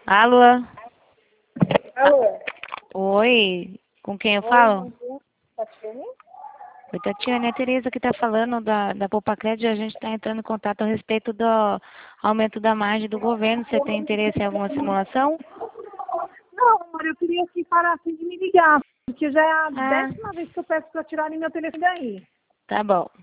Alô? Alô? Oi, com quem eu Oi, falo? bom dia. Tatiane? Oi, Tatiana, é a Tereza que está falando da Poupa Crédito. A gente está entrando em contato a respeito do aumento da margem do governo. Você tem interesse em alguma simulação? Não, amor, eu queria que parasse de me ligar, porque já é a Ah, 10ª vez que eu peço para tirarem meu telefone daí. tá bom.